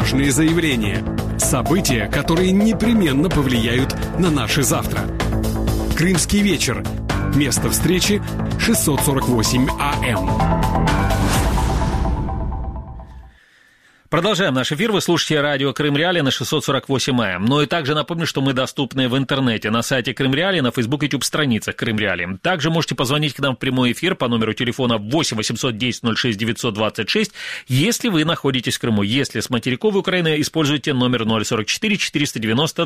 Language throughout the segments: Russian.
важные заявления. События, которые непременно повлияют на наше завтра. Крымский вечер. Место встречи 648 АМ. Продолжаем наш эфир. Вы слушаете радио Крым Реалии на 648 АМ. Но и также напомню, что мы доступны в интернете на сайте Крым Реалии, на Facebook и YouTube страницах Крым Реалии. Также можете позвонить к нам в прямой эфир по номеру телефона 8 810 06 926, если вы находитесь в Крыму. Если с материковой Украины, используйте номер 044 490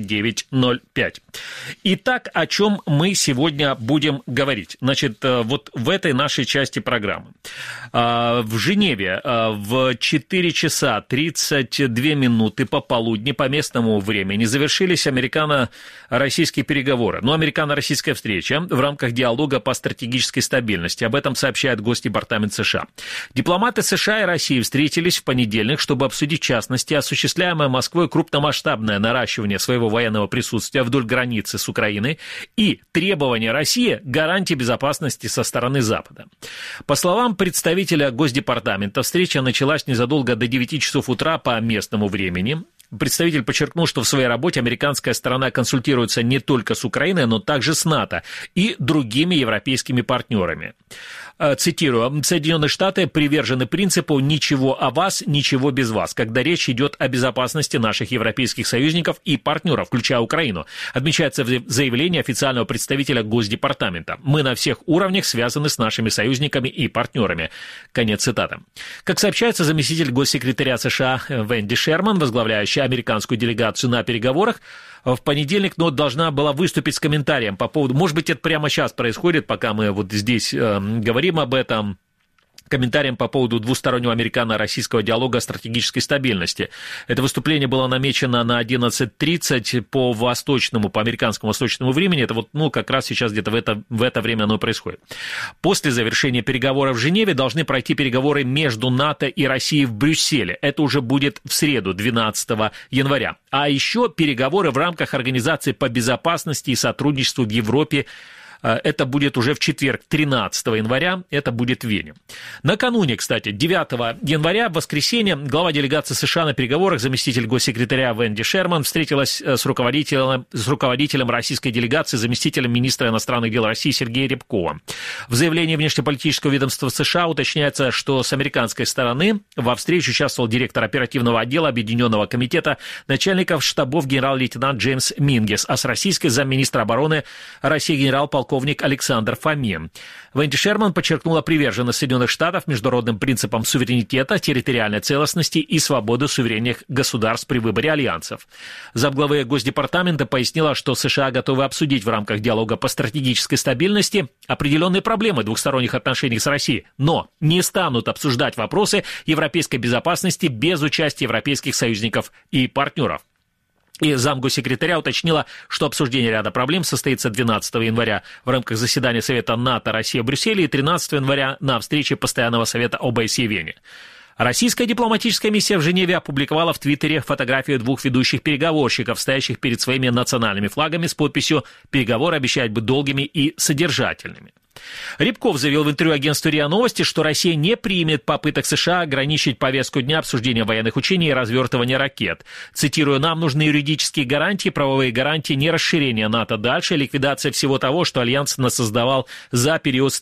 2905. Итак, о чем мы сегодня будем говорить? Значит, вот в этой нашей части программы. В Женеве в 4 часа 32 минуты пополудни по местному времени завершились американо-российские переговоры. Американо-российская встреча в рамках диалога по стратегической стабильности. Об этом сообщает Госдепартамент США. Дипломаты США и России встретились в понедельник, чтобы обсудить в частности осуществляемое Москвой крупномасштабное наращивание своего военного присутствия вдоль границы с Украиной и требования России гарантии безопасности со стороны Запада. По словам представителя Госдепартамента, встреча началась незадолго до 9 часов утра по местному времени. Представитель подчеркнул, что в своей работе американская сторона консультируется не только с Украиной, но также с НАТО и другими европейскими партнерами. Цитирую, «Соединенные Штаты привержены принципу «ничего о вас, ничего без вас», когда речь идет о безопасности наших европейских союзников и партнеров, включая Украину», отмечается в заявлении официального представителя Госдепартамента. «Мы на всех уровнях связаны с нашими союзниками и партнерами». Конец цитаты. Как сообщается, заместитель госсекретаря США Венди Шерман, возглавляющая американскую делегацию на переговорах, в понедельник должна была выступить с комментарием по поводу, может быть, это прямо сейчас происходит, пока мы вот здесь говорим об этом, комментарием по поводу двустороннего американо-российского диалога о стратегической стабильности. Это выступление было намечено на 11:30 по американскому восточному времени. Это как раз сейчас где-то в это время оно происходит. После завершения переговоров в Женеве должны пройти переговоры между НАТО и Россией в Брюсселе. Это уже будет в среду, 12 января. А еще переговоры в рамках Организации по безопасности и сотрудничеству в Европе. Это будет уже в четверг, 13 января, это будет в Вене. Накануне, кстати, 9 января, в воскресенье, глава делегации США на переговорах, заместитель госсекретаря Венди Шерман, встретилась с руководителем российской делегации, заместителем министра иностранных дел России Сергея Рябкова. В заявлении внешнеполитического ведомства США уточняется, что с американской стороны во встрече участвовал директор оперативного отдела Объединенного комитета начальников штабов генерал-лейтенант Джеймс Мингес, а с российской замминистра обороны России генерал-полковник Александр Фомин. Венди Шерман подчеркнула приверженность Соединенных Штатов международным принципам суверенитета, территориальной целостности и свободы суверенных государств при выборе альянсов. Замглавы Госдепартамента пояснила, что США готовы обсудить в рамках диалога по стратегической стабильности определенные проблемы двухсторонних отношений с Россией, но не станут обсуждать вопросы европейской безопасности без участия европейских союзников и партнеров. И замгоссекретаря уточнила, что обсуждение ряда проблем состоится 12 января в рамках заседания Совета НАТО Россия в Брюсселе и 13 января на встрече Постоянного совета ОБСЕ в Вене. Российская дипломатическая миссия в Женеве опубликовала в Твиттере фотографию двух ведущих переговорщиков, стоящих перед своими национальными флагами с подписью «Переговоры обещают быть долгими и содержательными». Рябков заявил в интервью агентству РИА Новости, что Россия не примет попыток США ограничить повестку дня обсуждения военных учений и развертывания ракет. Цитирую, «Нам нужны юридические гарантии, правовые гарантии не расширения НАТО дальше, ликвидация всего того, что Альянс насоздавал за период с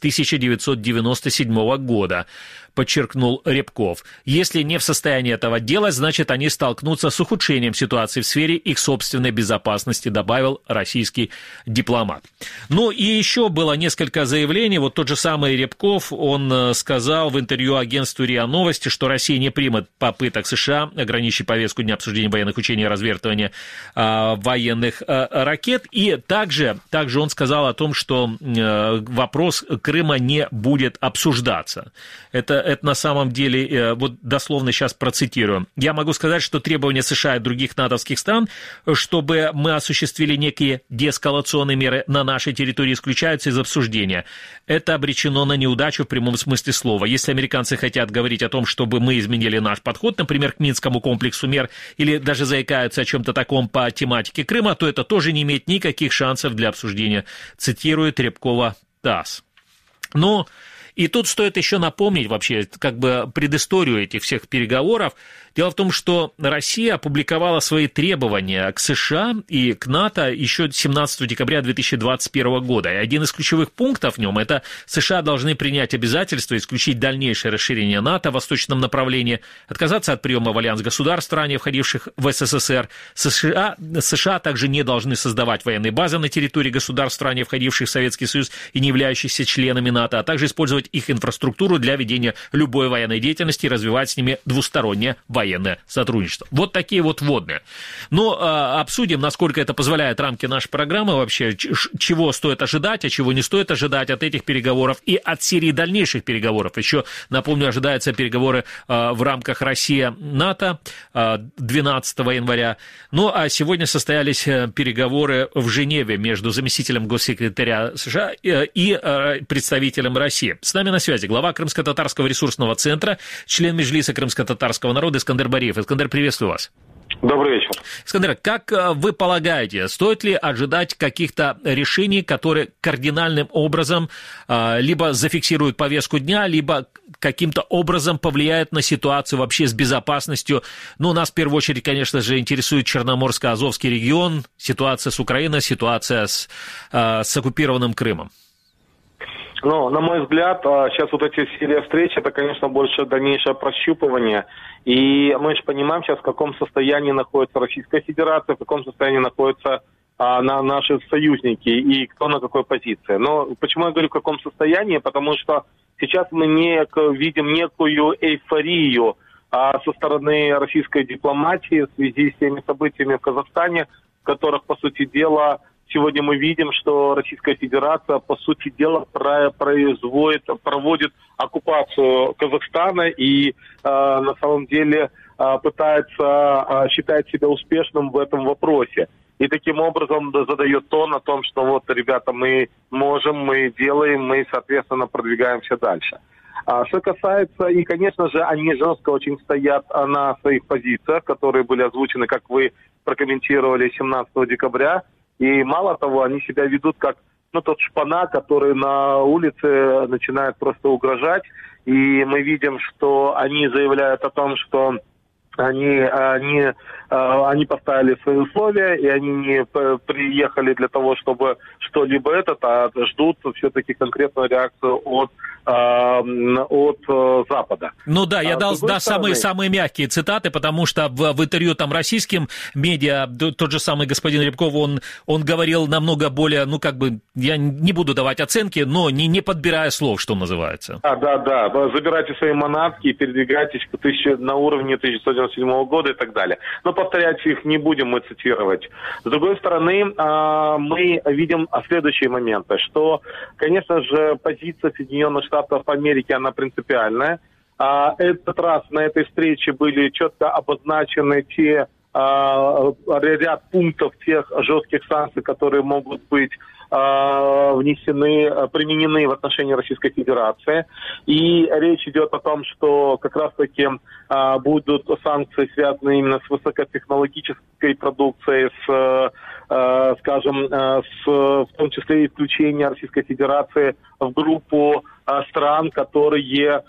1997 года», подчеркнул Рябков. «Если не в состоянии этого делать, значит, они столкнутся с ухудшением ситуации в сфере их собственной безопасности», добавил российский дипломат. И еще было несколько заявлений. Вот тот же самый Рябков, он сказал в интервью агентству РИА Новости, что Россия не примет попыток США ограничить повестку дня обсуждения военных учений и развертывания военных ракет. И также он сказал о том, что вопрос Крыма не будет обсуждаться. Это на самом деле, вот дословно сейчас процитирую. «Я могу сказать, что требования США и других натовских стран, чтобы мы осуществили некие деэскалационные меры на нашей территории, исключаются из обсуждения. Это обречено на неудачу в прямом смысле слова. Если американцы хотят говорить о том, чтобы мы изменили наш подход, например, к Минскому комплексу мер, или даже заикаются о чем-то таком по тематике Крыма, то это тоже не имеет никаких шансов для обсуждения», цитирует Рябкова ТАСС. И тут стоит еще напомнить вообще как бы предысторию этих всех переговоров. Дело в том, что Россия опубликовала свои требования к США и к НАТО еще 17 декабря 2021 года. И один из ключевых пунктов в нем – это США должны принять обязательство исключить дальнейшее расширение НАТО в восточном направлении, отказаться от приема в альянс государств, ранее входивших в СССР. США также не должны создавать военные базы на территории государств, ранее входивших в Советский Союз и не являющихся членами НАТО, а также использовать их инфраструктуру для ведения любой военной деятельности и развивать с ними двустороннее военное сотрудничество. Вот такие вот вводные. Но обсудим, насколько это позволяет рамки нашей программы вообще, чего стоит ожидать, а чего не стоит ожидать от этих переговоров и от серии дальнейших переговоров. Еще, напомню, ожидаются переговоры в рамках Россия-НАТО 12 января. Ну, а сегодня состоялись переговоры в Женеве между заместителем госсекретаря США и представителем России. С нами на связи глава Крымско-Татарского ресурсного центра, член Меджлиса крымско-татарского народа Искандер Бариев. Искандер, приветствую вас. Добрый вечер. Искандер, как вы полагаете, стоит ли ожидать каких-то решений, которые кардинальным образом либо зафиксируют повестку дня, либо каким-то образом повлияют на ситуацию вообще с безопасностью? Ну, нас в первую очередь, конечно же, интересует Черноморско-Азовский регион, ситуация с Украиной, ситуация с оккупированным Крымом. Ну, на мой взгляд, сейчас вот эти серия встреч, это, конечно, больше дальнейшее прощупывание. И мы же понимаем сейчас, в каком состоянии находится Российская Федерация, в каком состоянии находятся наши союзники и кто на какой позиции. Но почему я говорю в каком состоянии? Потому что сейчас мы видим некую эйфорию со стороны российской дипломатии в связи с теми событиями в Казахстане, в которых, по сути дела, сегодня мы видим, что Российская Федерация, по сути дела, проводит оккупацию Казахстана и на самом деле пытается считать себя успешным в этом вопросе. И таким образом задает тон о том, что вот, ребята, мы можем, мы делаем, мы, соответственно, продвигаемся дальше. Что касается, и, конечно же, они жестко очень стоят на своих позициях, которые были озвучены, как вы прокомментировали, 17 декабря. И мало того, они себя ведут как тот шпана, который на улице начинает просто угрожать. И мы видим, что они заявляют о том, что они поставили свои условия, и они не приехали для того, чтобы что-либо а ждут все-таки конкретную реакцию от Запада. Ну да, я дал самые мягкие цитаты, потому что в интервью там российским медиа тот же самый господин Рябков, он говорил намного более, я не буду давать оценки, но не подбирая слов, что называется. Да, забирайте свои манатки и передвигайтесь на уровне 1997 года и так далее. Но повторять их не будем мы цитировать. С другой стороны, мы видим следующие моменты, что, конечно же, позиция Соединенных Штатов Америки, она принципиальная. Этот раз на этой встрече были четко обозначены ряд пунктов тех жестких санкций, которые могут быть применены в отношении Российской Федерации. И речь идет о том, что как раз-таки будут санкции, связанные именно с высокотехнологической продукцией, в том числе и включение Российской Федерации в группу стран, которые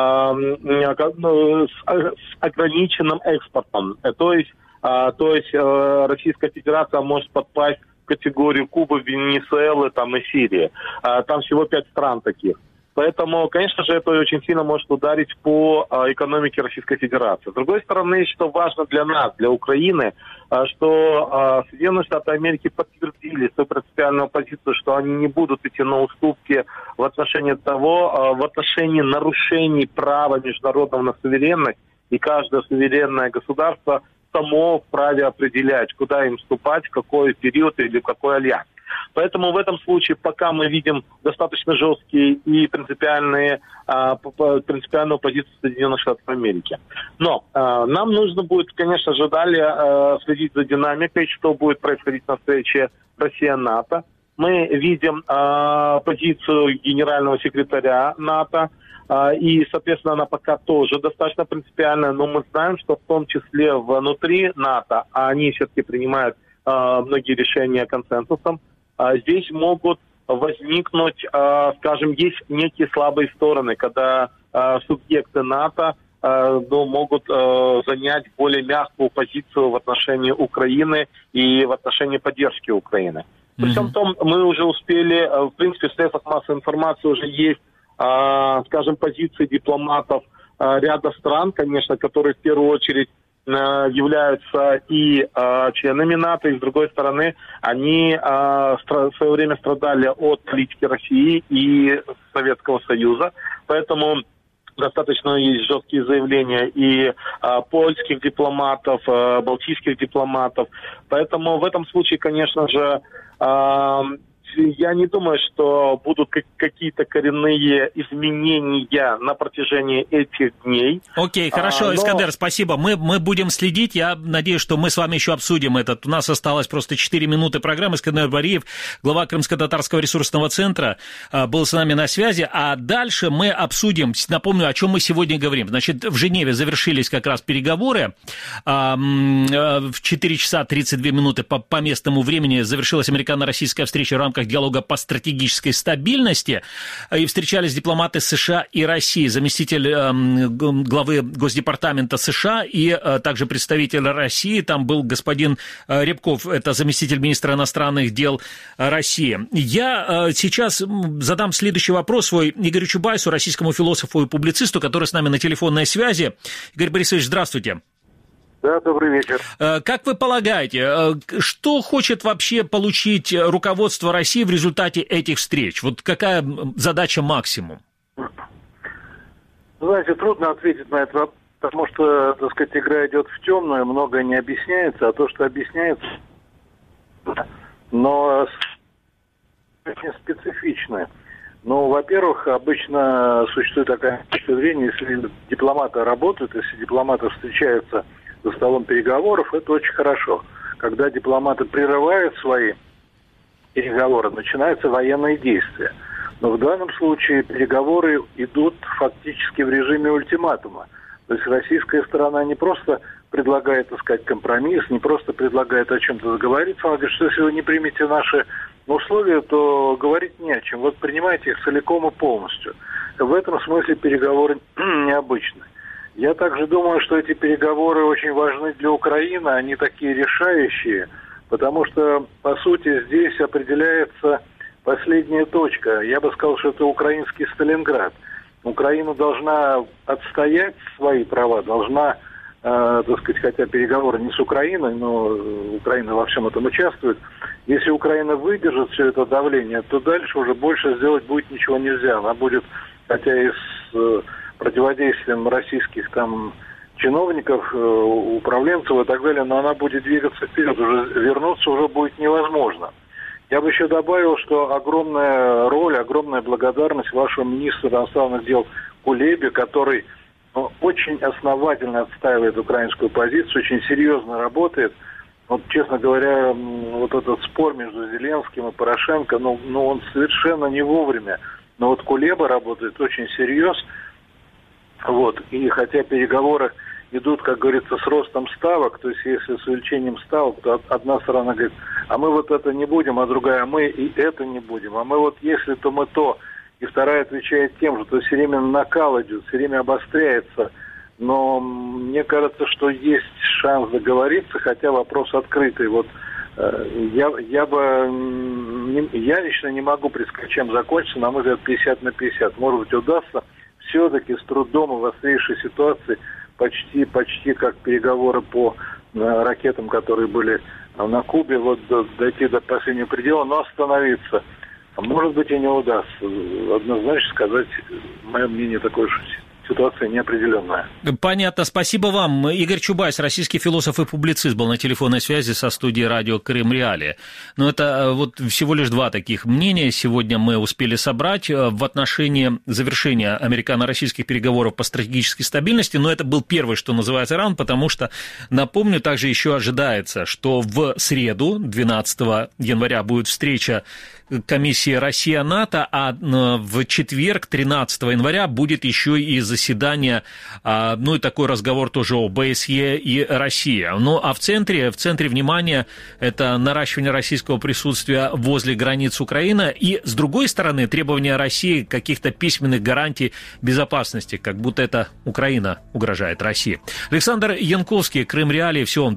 с ограниченным экспортом. То есть Российская Федерация может подпасть в категорию Кубы, Венесуэлы и Сирии. Там всего 5 стран таких. Поэтому, конечно же, это очень сильно может ударить по экономике Российской Федерации. С другой стороны, что важно для нас, для Украины, что Соединенные Штаты Америки подтвердили свою принципиальную позицию, что они не будут идти на уступки в отношении нарушений права международного на суверенность, и каждое суверенное государство само вправе определять, куда им вступать, в какой период или в какой альянс. Поэтому в этом случае пока мы видим достаточно жесткие и принципиальную позицию Соединенных Штатов Америки. Но нам нужно будет, конечно же, далее следить за динамикой, что будет происходить на встрече Россия-НАТО. Мы видим позицию генерального секретаря НАТО, и, соответственно, она пока тоже достаточно принципиальная, но мы знаем, что в том числе внутри НАТО, а они все-таки принимают многие решения консенсусом, здесь могут возникнуть, скажем, есть некие слабые стороны, когда субъекты НАТО могут занять более мягкую позицию в отношении Украины и в отношении поддержки Украины. При всем том, мы уже успели, в принципе, в средствах массовой информации уже есть, скажем, позиции дипломатов ряда стран, конечно, которые в первую очередь являются и членами НАТО, и, с другой стороны, они в свое время страдали от политики России и Советского Союза, поэтому достаточно есть жесткие заявления и польских дипломатов, балтийских дипломатов, поэтому в этом случае, конечно же, я не думаю, что будут какие-то коренные изменения на протяжении этих дней. Окей, хорошо, Искандер, спасибо. Мы будем следить. Я надеюсь, что мы с вами еще обсудим этот. У нас осталось просто 4 минуты программы. Искандер Бариев, глава Крымско-Татарского ресурсного центра, был с нами на связи. А дальше мы обсудим, напомню, о чем мы сегодня говорим. Значит, в Женеве завершились как раз переговоры. В 4 часа 32 минуты по местному времени завершилась американо-российская встреча в рамках диалога по стратегической стабильности, и встречались дипломаты США и России, заместитель главы Госдепартамента США и также представитель России, там был господин Рябков, это заместитель министра иностранных дел России. Я сейчас задам следующий вопрос свой Игорю Чубайсу, российскому философу и публицисту, который с нами на телефонной связи. Игорь Борисович, здравствуйте. Да, добрый вечер. Как вы полагаете, что хочет вообще получить руководство России в результате этих встреч? Вот какая задача максимум? Знаете, трудно ответить на этот вопрос, потому что, так сказать, игра идет в темную, многое не объясняется, а то, что объясняется, но очень специфичное. Ну, во-первых, обычно существует такая точка зрения, если дипломаты работают, если дипломаты встречаются за столом переговоров, это очень хорошо. Когда дипломаты прерывают свои переговоры, начинаются военные действия. Но в данном случае переговоры идут фактически в режиме ультиматума. То есть российская сторона не просто предлагает, так сказать, компромисс, не просто предлагает о чем-то договориться, она говорит, что если вы не примете наши условия, то говорить не о чем. Вот принимайте их целиком и полностью. В этом смысле переговоры необычны. Я также думаю, что эти переговоры очень важны для Украины, они такие решающие, потому что, по сути, здесь определяется последняя точка. Я бы сказал, что это украинский Сталинград. Украина должна отстоять свои права, должна, так сказать, хотя переговоры не с Украиной, но Украина во всем этом участвует. Если Украина выдержит все это давление, то дальше уже больше сделать будет ничего нельзя. Она будет, хотя и с противодействием российских там чиновников, управленцев и так далее, но она будет двигаться вперед, уже вернуться уже будет невозможно. Я бы еще добавил, что огромная роль, огромная благодарность вашему министру иностранных дел Кулебе, который очень основательно отстаивает украинскую позицию, очень серьезно работает. Вот, честно говоря, вот этот спор между Зеленским и Порошенко, он совершенно не вовремя. Но вот Кулеба работает очень серьезно. Вот. И хотя переговоры идут, как говорится, с ростом ставок, то есть если с увеличением ставок, то одна сторона говорит, а мы вот это не будем, а другая, а мы и это не будем, а мы вот если, то мы то. И вторая отвечает тем же, то все время накал идет, все время обостряется. Но мне кажется, что есть шанс договориться, хотя вопрос открытый. Вот я лично не могу предсказать, чем закончится, на мой взгляд, 50/50. Может быть, удастся все-таки с трудом и в острейшей ситуации почти как переговоры по ракетам, которые были на Кубе, вот дойти до последнего предела, но остановиться. Может быть, и не удастся. Однозначно сказать, мое мнение такое, что ситуация неопределенная. Понятно. Спасибо вам. Игорь Чубайс, российский философ и публицист, был на телефонной связи со студией радио Крым Реалии. Но это вот всего лишь два таких мнения сегодня мы успели собрать в отношении завершения американо-российских переговоров по стратегической стабильности. Но это был первый, что называется, раунд, потому что, напомню, также еще ожидается, что в среду, 12 января, будет встреча комиссии Россия-НАТО, а в четверг, 13 января, будет еще и заседание, ну и такой разговор тоже о ОБСЕ и России. Ну а в центре внимания это наращивание российского присутствия возле границ Украины и, с другой стороны, требования России каких-то письменных гарантий безопасности, как будто это Украина угрожает России. Александр Янковский, Крым Реалии, всего вам доброго.